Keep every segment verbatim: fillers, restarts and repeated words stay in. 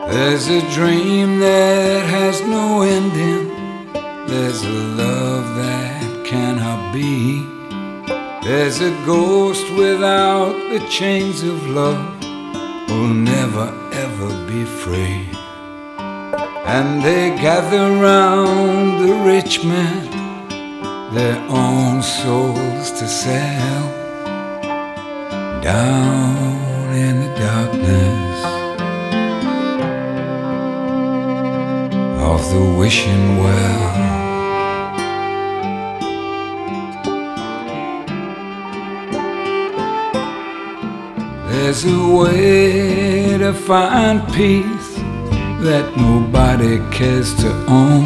There's a dream that has no ending. There's a love that cannot be. There's a ghost without the chains of love, who'll never ever be free. And they gather round the rich man, their own souls to sell. Down in the darkness of the wishing well, there's a way to find peace that nobody cares to own.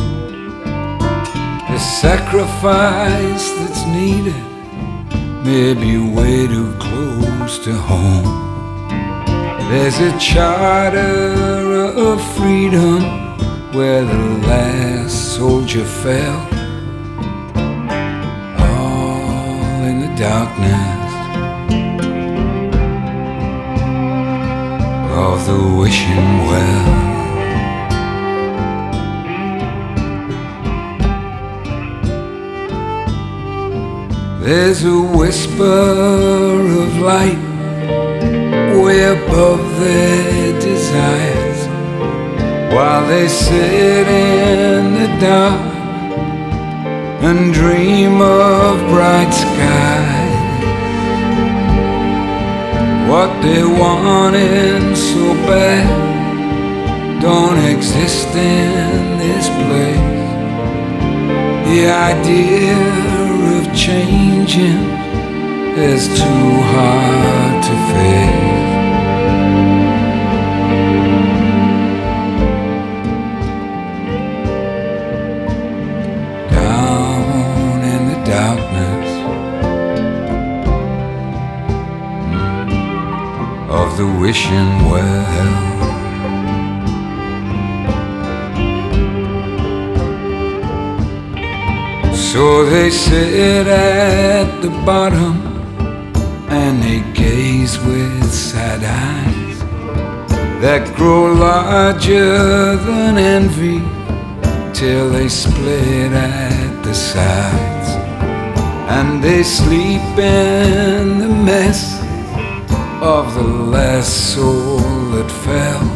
The sacrifice that's needed may be way too close to home. There's a charter of freedom where the last soldier fell, all in the darkness of the wishing well. There's a whisper of light way above their desires, while they sit in the dark and dream of bright skies. What they wanted so bad don't exist in this place. The idea of changing is too hard to face. Down in the darkness of the wishing well, so they sit at the bottom and they gaze with sad eyes that grow larger than envy till they split at the sides. And they sleep in the mess of the last soul that fell,